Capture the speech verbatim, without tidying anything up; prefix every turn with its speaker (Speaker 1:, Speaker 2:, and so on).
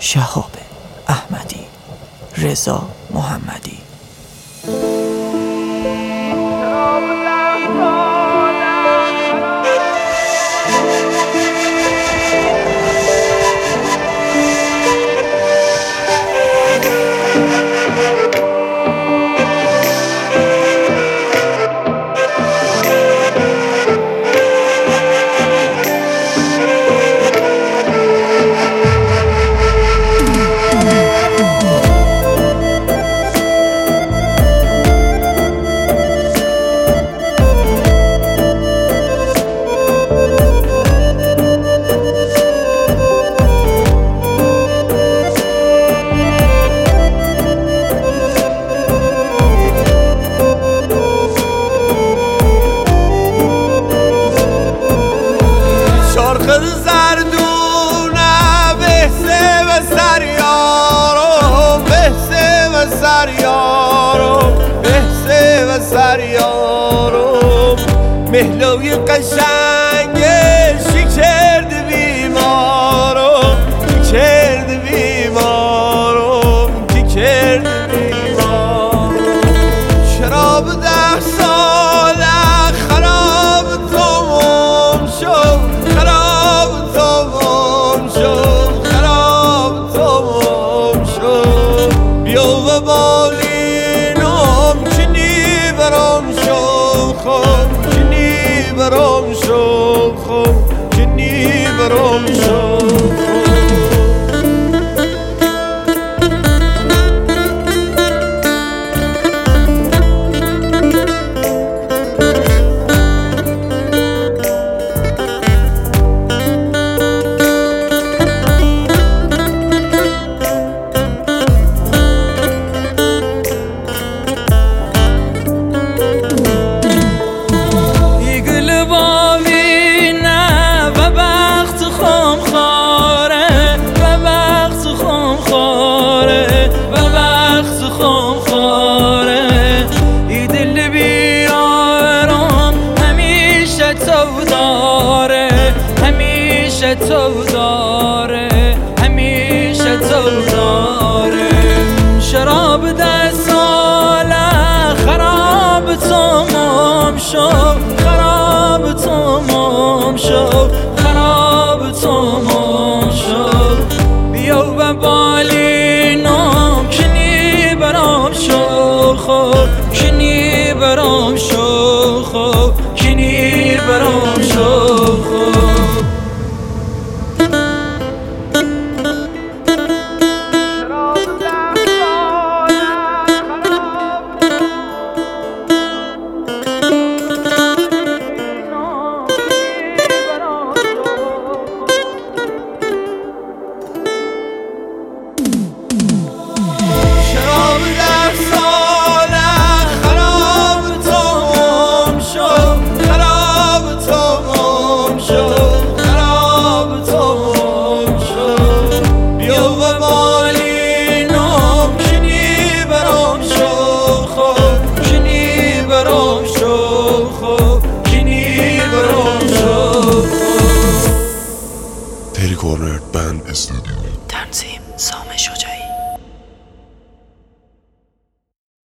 Speaker 1: شهاب احمدی، رضا محمدی.
Speaker 2: مهلوی قشنگش چی کرد بیمارم، چی کرد بیمارم، چی کرد بیمارم. شراب ده ساله خراب تمام شد، خراب تمام شد، خراب تمام شد. بیا و بالینم چنی برام شد خود، برام شو خوب کنی برام شو
Speaker 3: تو داره، همیشه تو داره. شراب ده ساله خراب تمام شد، خراب تمام شد، خراب تمام شد. بیا و بالینم کنی برام شو خوب، کنی برام شو خوب، کنی برام شو خوب.
Speaker 4: Corner Band Studio.
Speaker 1: تنظیم سام شجاعی.